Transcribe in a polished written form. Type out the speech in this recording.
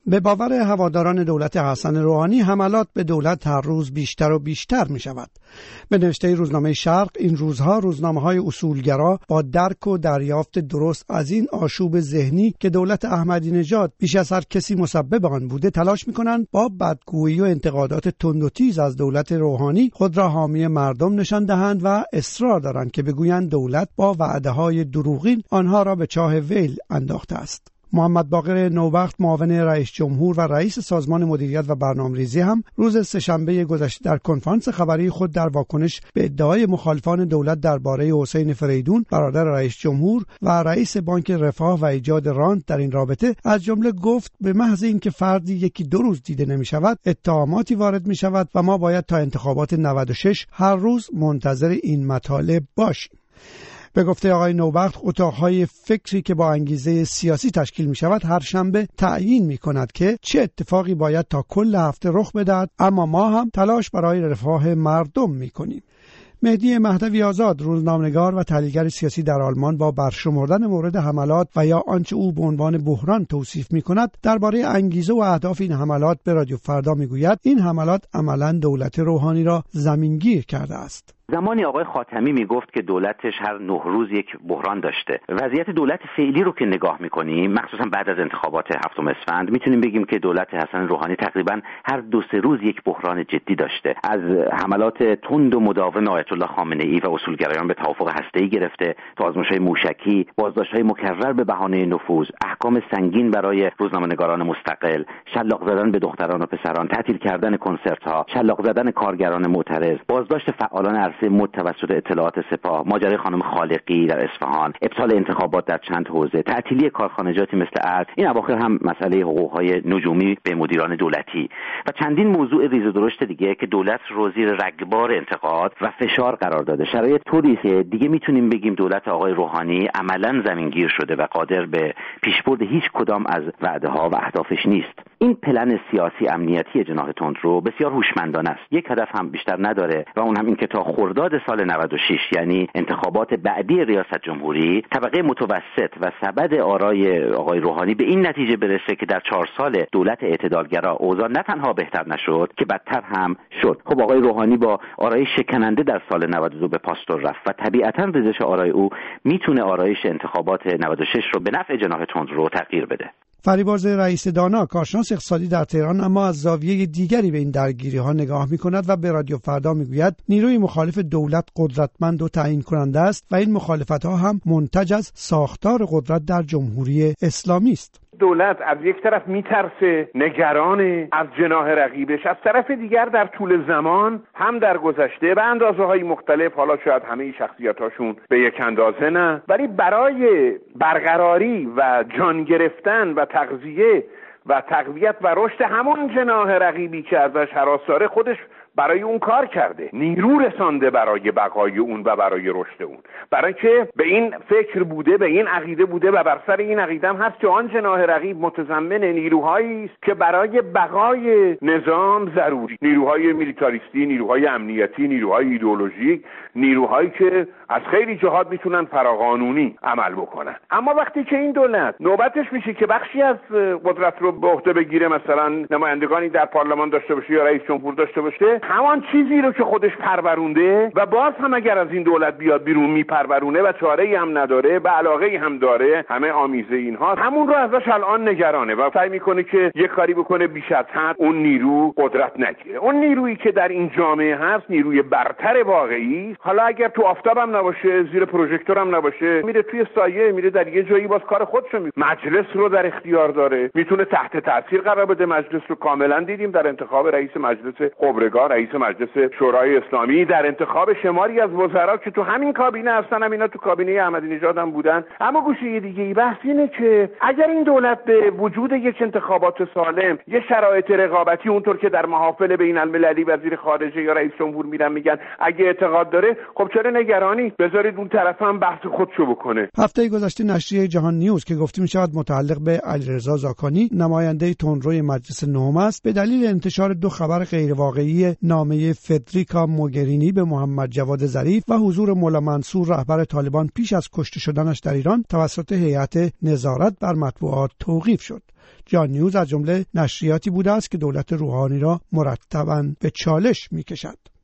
به باور هواداران دولت حسن روحانی حملات به دولت هر روز بیشتر و بیشتر می شود. به نوشته روزنامه شرق این روزها روزنامه‌های اصولگرا با درک و دریافت درست از این آشوب ذهنی که دولت احمدی نژاد بیش از هر کسی مسبب آن بوده تلاش می‌کنند با بدگویی و انتقادات تند و تیز از دولت روحانی خود را حامی مردم نشان دهند و اصرار دارند که بگویند دولت با وعده‌های دروغین آنها را به چاه ویل انداخته است. محمد باقر نوبخت معاون رئیس جمهور و رئیس سازمان مدیریت و برنامه‌ریزی هم روز سه‌شنبه گذشته در کنفرانس خبری خود در واکنش به ادعای مخالفان دولت درباره حسین فریدون برادر رئیس جمهور و رئیس بانک رفاه و ایجاد رانت در این رابطه از جمله گفت به محض اینکه فردی یکی دو روز دیده نمی‌شود اتهاماتی وارد می‌شود و ما باید تا انتخابات 96 هر روز منتظر این مطالب باشیم. به گفته آقای نوبخت اتاقهای فکری که با انگیزه سیاسی تشکیل می شود هر شنبه تعیین می کند که چه اتفاقی باید تا کل هفته رخ بدهد، اما ما هم تلاش برای رفاه مردم می کنیم. مهدی مهدوی آزاد روزنامه‌نگار و تحلیلگر سیاسی در آلمان با برشمردن مورد حملات و یا آنچه او به عنوان بحران توصیف می‌کند درباره انگیزه و اهداف این حملات به رادیو فردا می‌گوید این حملات عملاً دولت روحانی را زمینگیر کرده است. زمانی آقای خاتمی میگفت که دولتش هر 9 روز یک بحران داشته. وضعیت دولت فعلی رو که نگاه میکنیم مخصوصا بعد از انتخابات 7 اسفند میتونیم بگیم که دولت حسن روحانی تقریبا هر 2-3 روز یک بحران جدی داشته. از حملات تند و مداوم آیت الله خامنه‌ای و اصولگرایان به توافق هسته‌ای گرفته تا آزمایش‌های موشکی، بازداشت‌های مکرر به بهانه نفوذ، احکام سنگین برای روزنامه‌نگاران مستقل، شلاق زدن به دختران و پسران، تعطیل کردن کنسرت‌ها، شلاق زدن کارگران معترض، بازداشت فعالان توسط اطلاعات سپاه، ماجرای خانم خالقی در اصفهان، ابطال انتخابات در چند حوزه، تعطیلی کارخانجاتی مثل ارج، این اواخر هم مسئله حقوق‌های نجومی به مدیران دولتی و چندین موضوع ریز و درشت دیگه که دولت رو زیر رگبار انتقاد و فشار قرار داده. شرایط طوری که دیگه میتونیم بگیم دولت آقای روحانی عملاً زمینگیر شده و قادر به پیشبرد هیچ کدام از وعده‌ها و اهدافش نیست. این پلن سیاسی امنیتی جناح تندرو بسیار هوشمندانه است. یک هدف هم بیشتر نداره و اون هم این که تا خرداد سال 96 یعنی انتخابات بعدی ریاست جمهوری طبقه متوسط و سبد آرای آقای روحانی به این نتیجه برسه که در 4 سال دولت اعتدالگرا اوضاع نه تنها بهتر نشد که بدتر هم شد. خب آقای روحانی با آرای شکننده در سال 92 به پاستور رفت و طبیعتاً ریزش آرای او میتونه آرایش انتخابات 96 رو به نفع جناح تندرو تغییر بده. فریبرز رئیس دانا کارشناس اقتصادی در تهران اما از زاویه دیگری به این درگیری ها نگاه می کند و به رادیو فردا می گوید نیروی مخالف دولت قدرتمند و تعیین کننده است و این مخالفت ها هم منتج از ساختار قدرت در جمهوری اسلامی است. دولت از یک طرف میترسه، نگران از جناح رقیبش، از طرف دیگر در طول زمان هم در گذشته به اندازه‌های مختلف، حالا شاید همه شخصیتاشون به یک اندازه نه، ولی برای برقراری و جان گرفتن و تغذیه و تقویت و رشد همون جناح رقیبی که ازش هراس داره خودش برای اون کار کرده، نیرو رسانده برای بقای اون و برای رشد اون، برای که به این فکر بوده، به این عقیده بوده و بر سر این عقیده هم هست که آن جناح رقیب متضمن نیروهایی است که برای بقای نظام ضروری، نیروهای میلیتاریستی، نیروهای امنیتی، نیروهای ایدئولوژیک، نیروهایی که از خیلی جهات میتونن فراقانونی عمل بکنن. اما وقتی که این دولت نوبتش میشه که بخشی از قدرت رو به عهده بگیره، مثلا نمایندگانی در پارلمان داشته باشه یا رئیس جمهور داشته باشه، همان چیزی رو که خودش پرورونده و باز هم اگر از این دولت بیاد بیرون میپرورونه و چاره‌ای هم نداره و علاقه‌ای هم داره، همه آمیزه اینها، همون رو ازش الان نگرانه و سعی میکنه که یک کاری بکنه بیش از حد اون نیرو قدرت نگیره. اون نیرویی که در این جامعه هست نیروی برتر واقعی، حالا اگر تو آفتاب هم نباشه، زیر پروژکتور هم نباشه، میره توی سایه، میره در یه جایی باز کار خودشو میکنه. مجلس رو در اختیار داره، میتونه تحت تاثیر قرار بده مجلس رو. کاملا دیدیم در انتخاب رئیس مجلس خبرگان، رئیس مجلس شورای اسلامی، در انتخاب شماری از وزرا که تو همین کابینه هستن، همینا تو کابینه احمدی نژاد هم بودن. اما گوشه دیگه بحث اینه که اگر این دولت به وجود یک انتخابات سالم، یه شرایط رقابتی اونطور که در محافل بین المللی وزیر خارجه یا رئیس جمهور میرن میگن اگه اعتقاد داره، خب چرا نگرانی؟ بذارید اون طرف هم بحث خودشو بکنه. هفته گذشته نشریه جهان نیوز که گفته میشود متعلق به علیرضا زاکانی نماینده تندروی مجلس نهم است، به دلیل انتشار 2 خبر غیرواقعی نامه فدریکا موگرینی به محمد جواد ظریف و حضور مولا منصور رهبر طالبان پیش از کشته شدنش در ایران توسط هیئت نظارت بر مطبوعات توقیف شد. جان نیوز از جمله نشریاتی بوده است که دولت روحانی را مرتباً به چالش می‌کشد.